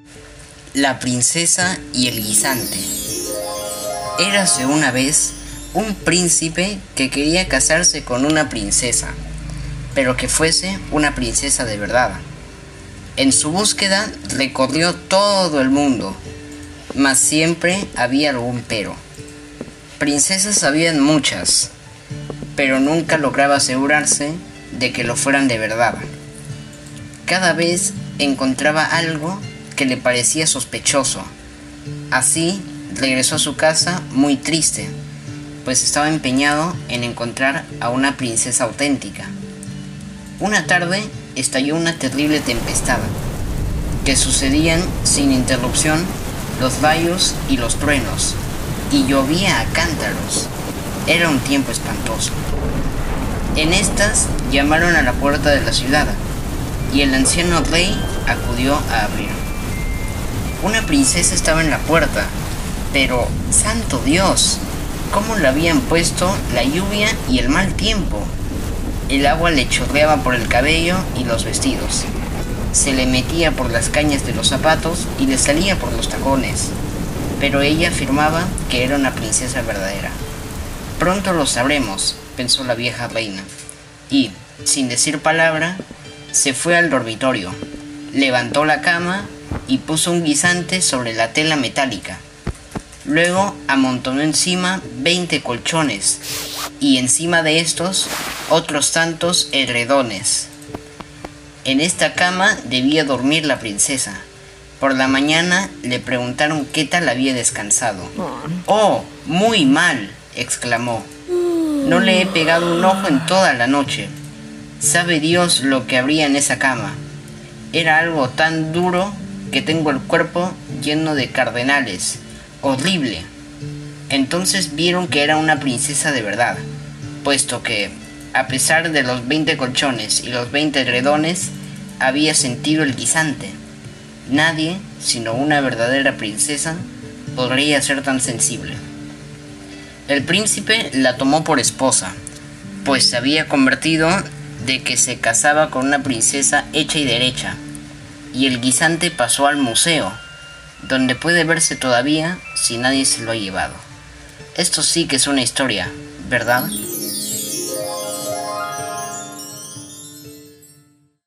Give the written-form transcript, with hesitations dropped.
La princesa y el guisante. Érase una vez un príncipe que quería casarse con una princesa, pero que fuese una princesa de verdad. En su búsqueda recorrió todo el mundo, mas siempre había algún pero. Princesas habían muchas, pero nunca lograba asegurarse de que lo fueran de verdad. Cada vez encontraba algo que le parecía sospechoso. Así regresó a su casa muy triste, pues estaba empeñado en encontrar a una princesa auténtica. Una tarde estalló una terrible tempestad, que sucedían sin interrupción los rayos y los truenos, y llovía a cántaros. Era un tiempo espantoso. En estas llamaron a la puerta de la ciudad, y el anciano rey acudió a abrir. Una princesa estaba en la puerta, pero ¡santo Dios! ¿Cómo le habían puesto la lluvia y el mal tiempo? El agua le chorreaba por el cabello y los vestidos. Se le metía por las cañas de los zapatos y le salía por los tacones. Pero ella afirmaba que era una princesa verdadera. Pronto lo sabremos, pensó la vieja reina, y, sin decir palabra, se fue al dormitorio, levantó la cama y puso un guisante sobre la tela metálica. Luego amontonó encima 20 colchones y encima de estos otros tantos edredones. En esta cama debía dormir la princesa. Por la mañana le preguntaron qué tal había descansado. «¡Oh, muy mal!», exclamó. «No le he pegado un ojo en toda la noche. Sabe Dios lo que habría en esa cama. Era algo tan duro que tengo el cuerpo lleno de cardenales. Horrible». Entonces vieron que era una princesa de verdad, puesto que, a pesar de los 20 colchones y los 20 edredones, había sentido el guisante. Nadie, sino una verdadera princesa, podría ser tan sensible. El príncipe la tomó por esposa, pues se había convertido de que se casaba con una princesa hecha y derecha, y el guisante pasó al museo, donde puede verse todavía si nadie se lo ha llevado. Esto sí que es una historia, ¿verdad?